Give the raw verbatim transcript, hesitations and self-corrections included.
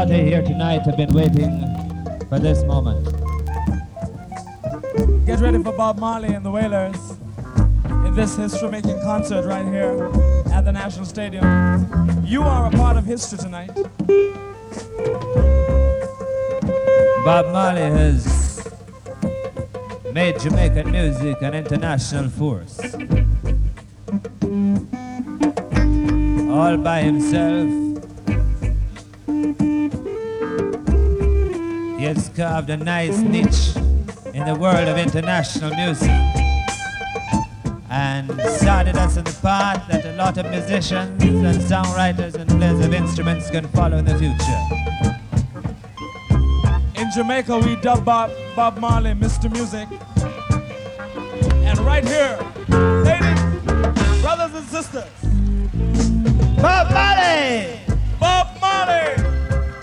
lot of here tonight have been waiting for this moment. Get ready for Bob Marley and the Wailers in this history-making concert right here at the National Stadium. You are a part of history tonight. Bob Marley has made Jamaican music an international force. All by himself, he has carved a nice niche in the world of international music and started us in the path that a lot of musicians and songwriters and players of instruments can follow in the future. In Jamaica, we dub Bob, Bob Marley Mister Music. And right here, ladies, brothers and sisters,